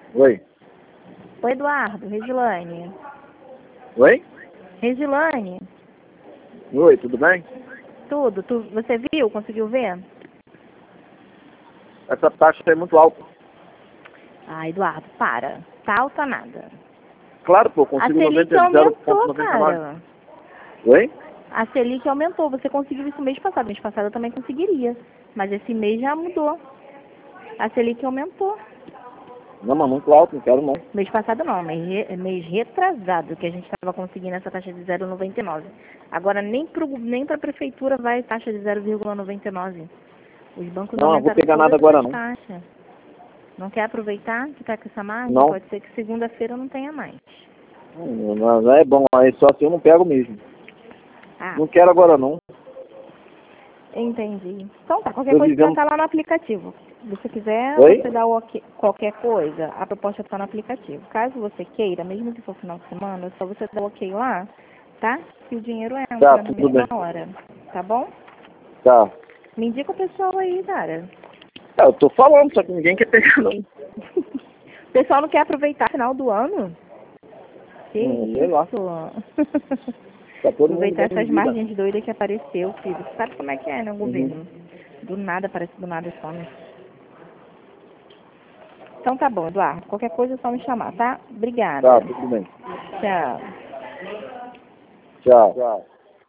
Oi. Oi, Eduardo, Regilane. Oi? Regilane, Oi, tudo bem? tudo. Você viu? Conseguiu ver? Essa taxa é muito alta. Ah, Eduardo, para. Tá alta nada. Claro, pô, eu A consigo Selic aumentou, 0,99. cara. Oi? A Selic aumentou. Você conseguiu isso mês passado. Mês passado eu também conseguiria. Mas esse mês já mudou. A Selic aumentou. Não, mas muito alto, não quero não. Mês passado não, mês retrasado, que a gente estava conseguindo essa taxa de 0,99. Agora nem para a prefeitura vai taxa de 0,99. Os bancos Não, eu vou aumentaram pegar nada todas agora as não. taxas. Não quer aproveitar que está com essa margem? Não. Pode ser que segunda-feira não tenha mais. Não é bom, aí só assim eu não pego mesmo. Ah, Não quero agora não. entendi. Então tá, qualquer Tô coisa já vivendo... está lá no aplicativo. Se você quiser, Oi? você dá o ok, qualquer coisa, a proposta está no aplicativo. Caso você queira, mesmo que for final de semana, é só você dar o ok lá, tá? Que o dinheiro Tá, entra na tudo mesma bem. hora, tá bom? Tá. Me indica o pessoal aí, cara. Eu tô falando, só que ninguém quer pegar não. O pessoal não quer aproveitar o final do ano? Que Sei lá. isso? Tá todo mundo Aproveitar bem em essas vida. margens doidas que apareceu, filho. Você sabe como é que é, né, o governo? Do nada, aparece do nada e some. Então tá bom, Eduardo. Qualquer coisa é só me chamar, tá? Obrigada. Tá, tudo bem. Tchau. Tchau.